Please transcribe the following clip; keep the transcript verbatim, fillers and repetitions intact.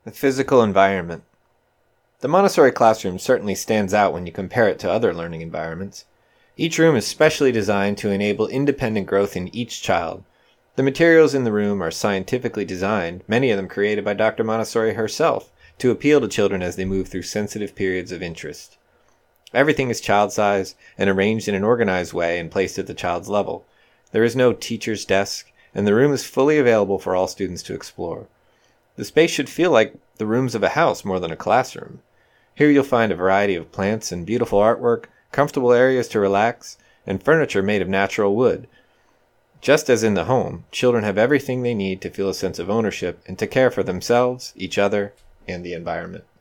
The physical environment. The Montessori classroom certainly stands out when you compare it to other learning environments. Each room is specially designed to enable independent growth in each child. The materials in the room are scientifically designed, many of them created by Doctor Montessori herself, to appeal to children as they move through sensitive periods of interest. Everything is child-sized and arranged in an organized way and placed at the child's level. There is no teacher's desk, and the room is fully available for all students to explore. The space should feel like the rooms of a house more than a classroom. Here you'll find a variety of plants and beautiful artwork, comfortable areas to relax, and furniture made of natural wood. Just as in the home, children have everything they need to feel a sense of ownership and to care for themselves, each other, and the environment.